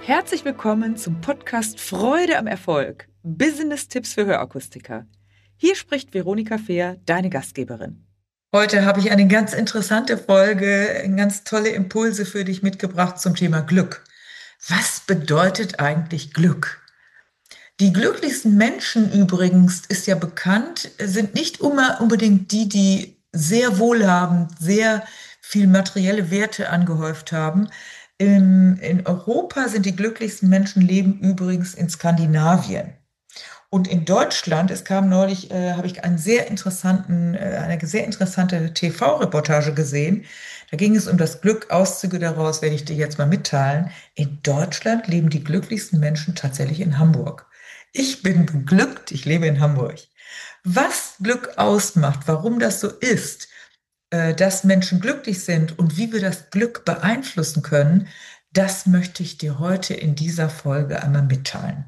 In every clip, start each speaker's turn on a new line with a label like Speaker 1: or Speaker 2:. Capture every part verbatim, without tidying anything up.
Speaker 1: Herzlich willkommen zum Podcast Freude am Erfolg. Business-Tipps für Hörakustiker. Hier spricht Veronika Fehr, deine Gastgeberin. Heute habe ich eine ganz interessante Folge, ganz tolle Impulse für dich mitgebracht zum Thema Glück. Was bedeutet eigentlich Glück? Die glücklichsten Menschen übrigens, ist ja bekannt, sind nicht immer unbedingt die, die sehr wohlhabend, sehr viel materielle Werte angehäuft haben. In, in Europa sind die glücklichsten Menschen leben übrigens in Skandinavien. Und in Deutschland, es kam neulich, äh, habe ich einen sehr interessanten, äh, eine sehr interessante T V-Reportage gesehen. Da ging es um das Glück, Auszüge daraus werde ich dir jetzt mal mitteilen. In Deutschland leben die glücklichsten Menschen tatsächlich in Hamburg. Ich bin beglückt, ich lebe in Hamburg. Was Glück ausmacht, warum das so ist, äh, dass Menschen glücklich sind und wie wir das Glück beeinflussen können, das möchte ich dir heute in dieser Folge einmal mitteilen.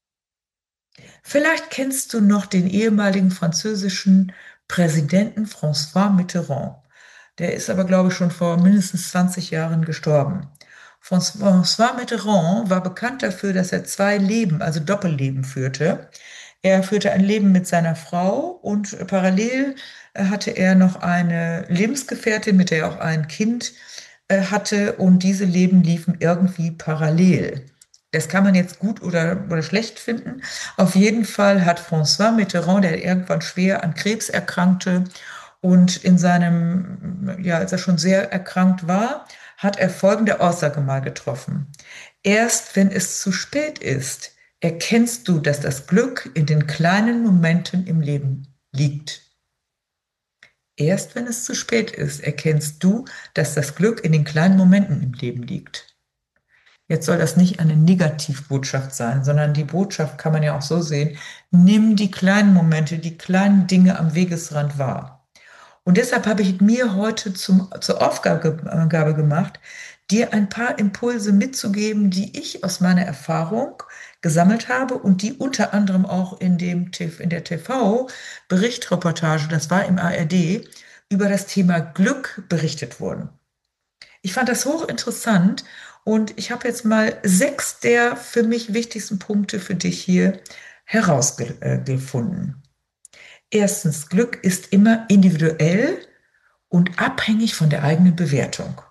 Speaker 1: Vielleicht kennst du noch den ehemaligen französischen Präsidenten François Mitterrand. Der ist aber, glaube ich, schon vor mindestens zwanzig Jahren gestorben. François Mitterrand war bekannt dafür, dass er zwei Leben, also Doppelleben führte. Er führte ein Leben mit seiner Frau und parallel hatte er noch eine Lebensgefährtin, mit der er auch ein Kind hatte, und diese Leben liefen irgendwie parallel. Das kann man jetzt gut oder, oder schlecht finden. Auf jeden Fall hat François Mitterrand, der irgendwann schwer an Krebs erkrankte und in seinem, ja, als er schon sehr erkrankt war, hat er folgende Aussage mal getroffen. Erst wenn es zu spät ist, erkennst du, dass das Glück in den kleinen Momenten im Leben liegt. Erst wenn es zu spät ist, erkennst du, dass das Glück in den kleinen Momenten im Leben liegt. Jetzt soll das nicht eine Negativbotschaft sein, sondern die Botschaft kann man ja auch so sehen: Nimm die kleinen Momente, die kleinen Dinge am Wegesrand wahr. Und deshalb habe ich mir heute zum, zur Aufgabe gemacht, dir ein paar Impulse mitzugeben, die ich aus meiner Erfahrung gesammelt habe und die unter anderem auch in, dem, in der T V-Berichtreportage, das war im A R D, über das Thema Glück berichtet wurden. Ich fand das hochinteressant und ich habe jetzt mal sechs der für mich wichtigsten Punkte für dich hier herausgefunden. Erstens, Glück ist immer individuell und abhängig von der eigenen Bewertung.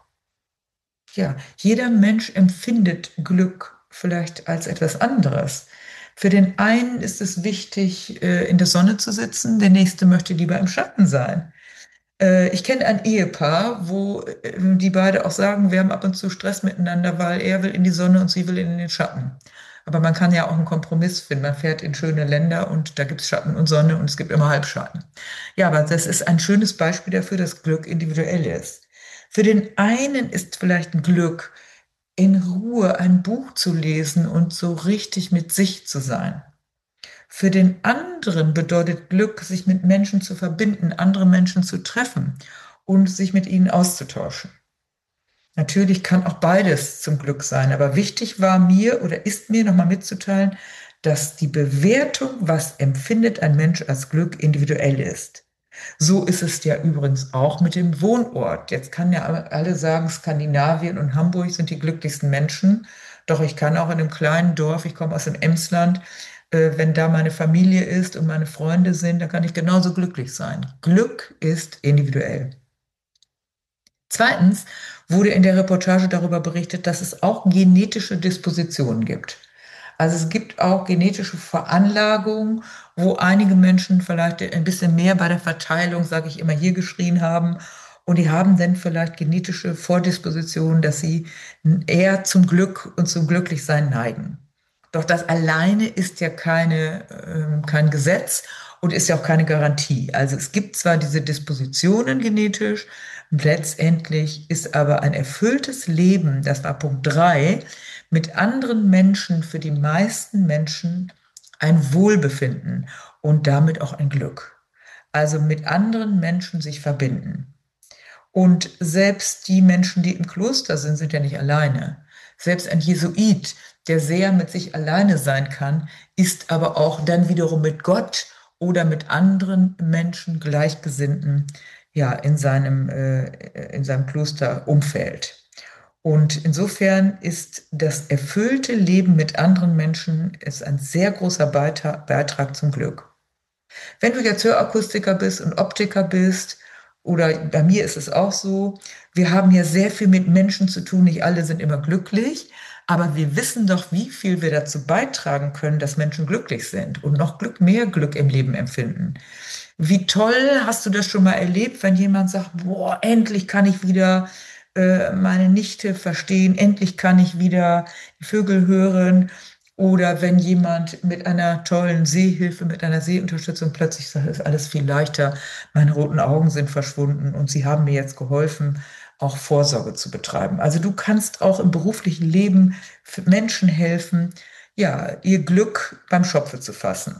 Speaker 1: Ja, jeder Mensch empfindet Glück vielleicht als etwas anderes. Für den einen ist es wichtig, in der Sonne zu sitzen, der nächste möchte lieber im Schatten sein. Ich kenne ein Ehepaar, wo die beide auch sagen, wir haben ab und zu Stress miteinander, weil er will in die Sonne und sie will in den Schatten. Aber man kann ja auch einen Kompromiss finden. Man fährt in schöne Länder und da gibt es Schatten und Sonne und es gibt immer Halbschatten. Ja, aber das ist ein schönes Beispiel dafür, dass Glück individuell ist. Für den einen ist vielleicht ein Glück, in Ruhe ein Buch zu lesen und so richtig mit sich zu sein. Für den anderen bedeutet Glück, sich mit Menschen zu verbinden, andere Menschen zu treffen und sich mit ihnen auszutauschen. Natürlich kann auch beides zum Glück sein, aber wichtig war mir oder ist mir nochmal mitzuteilen, dass die Bewertung, was empfindet ein Mensch als Glück, individuell ist. So ist es ja übrigens auch mit dem Wohnort. Jetzt kann ja alle sagen, Skandinavien und Hamburg sind die glücklichsten Menschen. Doch ich kann auch in einem kleinen Dorf, ich komme aus dem Emsland, äh, wenn da meine Familie ist und meine Freunde sind, dann kann ich genauso glücklich sein. Glück ist individuell. Zweitens wurde in der Reportage darüber berichtet, dass es auch genetische Dispositionen gibt. Also es gibt auch genetische Veranlagungen, wo einige Menschen vielleicht ein bisschen mehr bei der Verteilung, sage ich immer, hier geschrien haben. Und die haben dann vielleicht genetische Vordispositionen, dass sie eher zum Glück und zum Glücklichsein neigen. Doch das alleine ist ja keine, äh, kein Gesetz und ist ja auch keine Garantie. Also es gibt zwar diese Dispositionen genetisch, letztendlich ist aber ein erfülltes Leben, das war Punkt drei, mit anderen Menschen für die meisten Menschen ein Wohlbefinden und damit auch ein Glück. Also mit anderen Menschen sich verbinden. Und selbst die Menschen, die im Kloster sind, sind ja nicht alleine. Selbst ein Jesuit, der sehr mit sich alleine sein kann, ist aber auch dann wiederum mit Gott oder mit anderen Menschen, Gleichgesinnten, ja, in seinem, äh, in seinem Klosterumfeld. Und insofern ist das erfüllte Leben mit anderen Menschen ist ein sehr großer Beitrag, Beitrag zum Glück. Wenn du jetzt Hörakustiker bist und Optiker bist, oder bei mir ist es auch so, wir haben ja sehr viel mit Menschen zu tun, nicht alle sind immer glücklich, aber wir wissen doch, wie viel wir dazu beitragen können, dass Menschen glücklich sind und noch Glück, mehr Glück im Leben empfinden. Wie toll hast du das schon mal erlebt, wenn jemand sagt, boah, endlich kann ich wieder äh, meine Nichte verstehen, endlich kann ich wieder die Vögel hören. Oder wenn jemand mit einer tollen Sehhilfe, mit einer Sehunterstützung plötzlich sagt, es ist alles viel leichter, meine roten Augen sind verschwunden und sie haben mir jetzt geholfen, auch Vorsorge zu betreiben. Also du kannst auch im beruflichen Leben für Menschen helfen, ja, ihr Glück beim Schopfe zu fassen.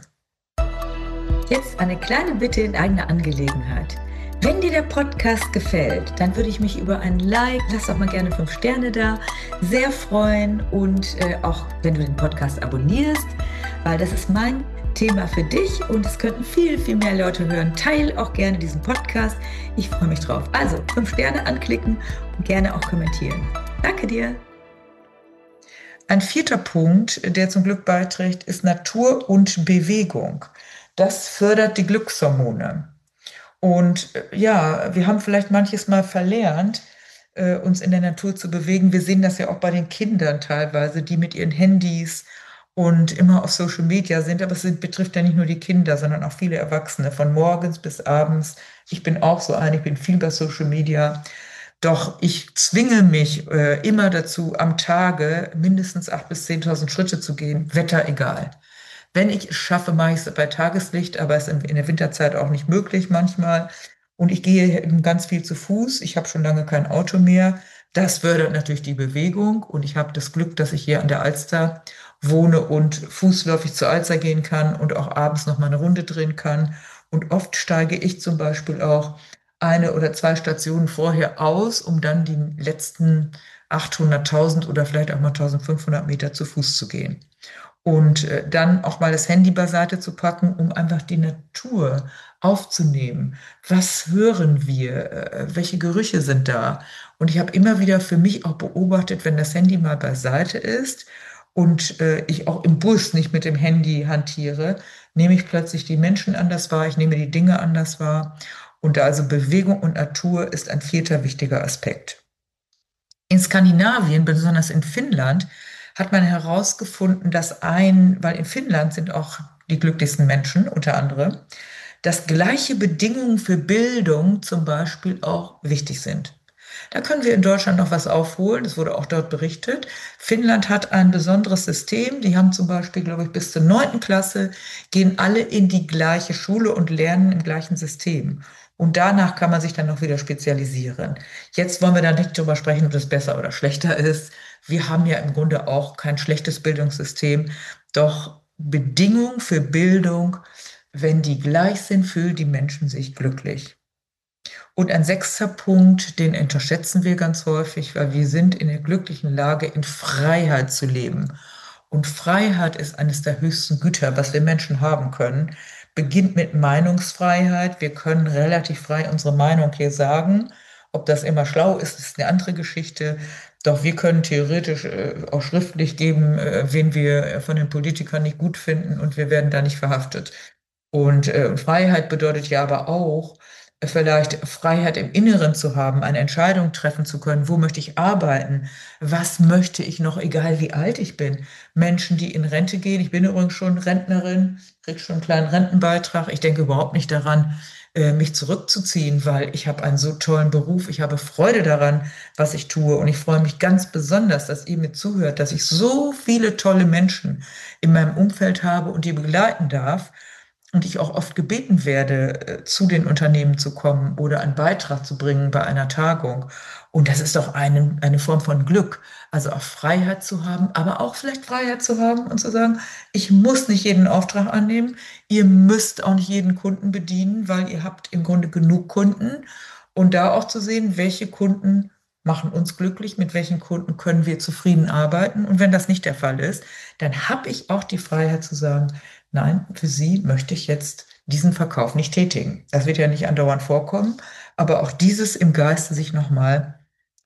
Speaker 2: Jetzt eine kleine Bitte in eigener Angelegenheit. Wenn dir der Podcast gefällt, dann würde ich mich über ein Like, lass doch mal gerne fünf Sterne da, sehr freuen und äh, auch wenn du den Podcast abonnierst, weil das ist mein Thema für dich und es könnten viel, viel mehr Leute hören. Teil auch gerne diesen Podcast. Ich freue mich drauf. Also fünf Sterne anklicken und gerne auch kommentieren. Danke dir.
Speaker 1: Ein vierter Punkt, der zum Glück beiträgt, ist Natur und Bewegung. Das fördert die Glückshormone. Und äh, ja, wir haben vielleicht manches Mal verlernt, äh, uns in der Natur zu bewegen. Wir sehen das ja auch bei den Kindern teilweise, die mit ihren Handys und immer auf Social Media sind. Aber es sind, betrifft ja nicht nur die Kinder, sondern auch viele Erwachsene, von morgens bis abends. Ich bin auch so ein, ich bin viel bei Social Media. Doch ich zwinge mich äh, immer dazu, am Tage mindestens achttausend bis zehntausend Schritte zu gehen, Wetter egal. Wenn ich es schaffe, mache ich es bei Tageslicht, aber es ist in der Winterzeit auch nicht möglich manchmal. Und ich gehe eben ganz viel zu Fuß. Ich habe schon lange kein Auto mehr. Das fördert natürlich die Bewegung. Und ich habe das Glück, dass ich hier an der Alster wohne und fußläufig zur Alster gehen kann und auch abends noch mal eine Runde drehen kann. Und oft steige ich zum Beispiel auch eine oder zwei Stationen vorher aus, um dann die letzten achthunderttausend oder vielleicht auch mal eintausendfünfhundert Meter zu Fuß zu gehen. Und äh, dann auch mal das Handy beiseite zu packen, um einfach die Natur aufzunehmen. Was hören wir? Äh, welche Gerüche sind da? Und ich habe immer wieder für mich auch beobachtet, wenn das Handy mal beiseite ist und äh, ich auch im Bus nicht mit dem Handy hantiere, nehme ich plötzlich die Menschen anders wahr, ich nehme die Dinge anders wahr. Und da also Bewegung und Natur ist ein vierter wichtiger Aspekt. In Skandinavien, besonders in Finnland, hat man herausgefunden, dass ein, weil in Finnland sind auch die glücklichsten Menschen unter anderem, dass gleiche Bedingungen für Bildung zum Beispiel auch wichtig sind. Da können wir in Deutschland noch was aufholen, das wurde auch dort berichtet. Finnland hat ein besonderes System, die haben zum Beispiel, glaube ich, bis zur neunten Klasse, gehen alle in die gleiche Schule und lernen im gleichen System. Und danach kann man sich dann noch wieder spezialisieren. Jetzt wollen wir da nicht drüber sprechen, ob das besser oder schlechter ist. Wir haben ja im Grunde auch kein schlechtes Bildungssystem, doch Bedingungen für Bildung, wenn die gleich sind, fühlen die Menschen sich glücklich. Und ein sechster Punkt, den unterschätzen wir ganz häufig, weil wir sind in der glücklichen Lage, in Freiheit zu leben. Und Freiheit ist eines der höchsten Güter, was wir Menschen haben können. Beginnt mit Meinungsfreiheit. Wir können relativ frei unsere Meinung hier sagen. Ob das immer schlau ist, ist eine andere Geschichte. Doch wir können theoretisch äh, auch schriftlich geben, äh, wen wir von den Politikern nicht gut finden und wir werden da nicht verhaftet. Und äh, Freiheit bedeutet ja aber auch, äh, vielleicht Freiheit im Inneren zu haben, eine Entscheidung treffen zu können, wo möchte ich arbeiten, was möchte ich noch, egal wie alt ich bin. Menschen, die in Rente gehen, ich bin übrigens schon Rentnerin, kriege schon einen kleinen Rentenbeitrag, ich denke überhaupt nicht daran, äh, mich zurückzuziehen, weil ich habe einen so tollen Beruf, ich habe Freude daran, was ich tue und ich freue mich ganz besonders, dass ihr mir zuhört, dass ich so viele tolle Menschen in meinem Umfeld habe und die begleiten darf und ich auch oft gebeten werde, äh, zu den Unternehmen zu kommen oder einen Beitrag zu bringen bei einer Tagung. Und das ist doch eine, eine Form von Glück, also auch Freiheit zu haben, aber auch vielleicht Freiheit zu haben und zu sagen, ich muss nicht jeden Auftrag annehmen, ihr müsst auch nicht jeden Kunden bedienen, weil ihr habt im Grunde genug Kunden. Und da auch zu sehen, welche Kunden machen uns glücklich, mit welchen Kunden können wir zufrieden arbeiten. Und wenn das nicht der Fall ist, dann habe ich auch die Freiheit zu sagen, nein, für Sie möchte ich jetzt diesen Verkauf nicht tätigen. Das wird ja nicht andauernd vorkommen, aber auch dieses im Geiste sich nochmal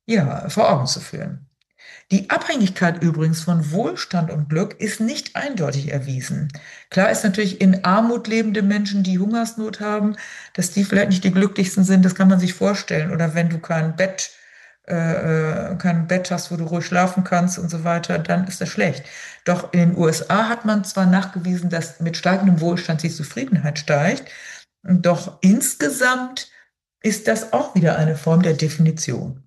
Speaker 1: ja, vor Augen zu führen. Die Abhängigkeit übrigens von Wohlstand und Glück ist nicht eindeutig erwiesen. Klar ist natürlich in Armut lebende Menschen, die Hungersnot haben, dass die vielleicht nicht die glücklichsten sind, das kann man sich vorstellen. Oder wenn du kein Bett, äh, äh, kein Bett hast, wo du ruhig schlafen kannst und so weiter, dann ist das schlecht. Doch in den U S A hat man zwar nachgewiesen, dass mit steigendem Wohlstand die Zufriedenheit steigt, doch insgesamt ist das auch wieder eine Form der Definition.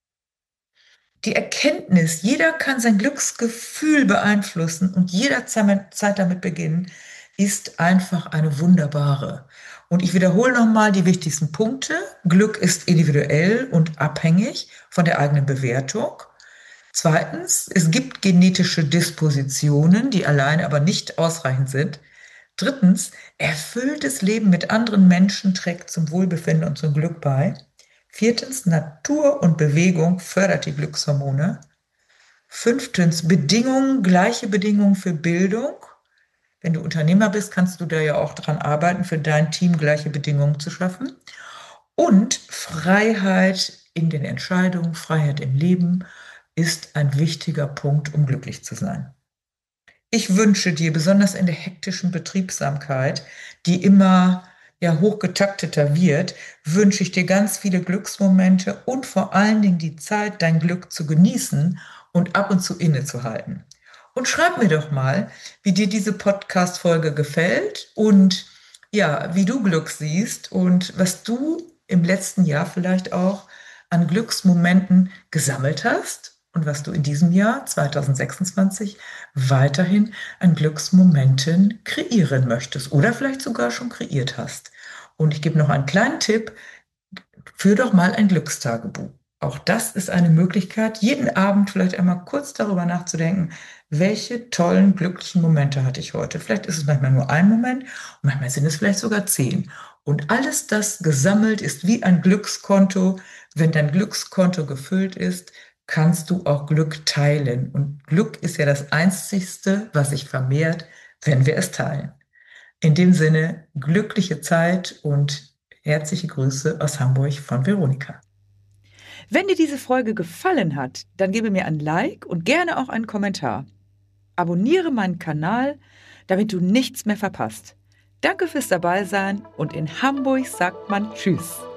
Speaker 1: Die Erkenntnis, jeder kann sein Glücksgefühl beeinflussen und jederzeit damit beginnen, ist einfach eine wunderbare. Und ich wiederhole nochmal die wichtigsten Punkte. Glück ist individuell und abhängig von der eigenen Bewertung. Zweitens, es gibt genetische Dispositionen, die allein aber nicht ausreichend sind. Drittens, erfülltes Leben mit anderen Menschen trägt zum Wohlbefinden und zum Glück bei. Viertens, Natur und Bewegung fördert die Glückshormone. Fünftens, Bedingungen, gleiche Bedingungen für Bildung. Wenn du Unternehmer bist, kannst du da ja auch dran arbeiten, für dein Team gleiche Bedingungen zu schaffen. Und Freiheit in den Entscheidungen, Freiheit im Leben ist ein wichtiger Punkt, um glücklich zu sein. Ich wünsche dir, besonders in der hektischen Betriebsamkeit, die immer ja hochgetakteter wird, wünsche ich dir ganz viele Glücksmomente und vor allen Dingen die Zeit, dein Glück zu genießen und ab und zu innezuhalten. Und schreib mir doch mal, wie dir diese Podcast-Folge gefällt und ja, wie du Glück siehst und was du im letzten Jahr vielleicht auch an Glücksmomenten gesammelt hast und was du in diesem Jahr zwanzig sechsundzwanzig weiterhin an Glücksmomenten kreieren möchtest oder vielleicht sogar schon kreiert hast. Und ich gebe noch einen kleinen Tipp: Führ doch mal ein Glückstagebuch. Auch das ist eine Möglichkeit, jeden Abend vielleicht einmal kurz darüber nachzudenken, welche tollen, glücklichen Momente hatte ich heute. Vielleicht ist es manchmal nur ein Moment und manchmal sind es vielleicht sogar zehn. Und alles das gesammelt ist wie ein Glückskonto. Wenn dein Glückskonto gefüllt ist, kannst du auch Glück teilen. Und Glück ist ja das Einzigste, was sich vermehrt, wenn wir es teilen. In dem Sinne, glückliche Zeit und herzliche Grüße aus Hamburg von Veronika.
Speaker 2: Wenn dir diese Folge gefallen hat, dann gebe mir ein Like und gerne auch einen Kommentar. Abonniere meinen Kanal, damit du nichts mehr verpasst. Danke fürs Dabeisein und in Hamburg sagt man Tschüss.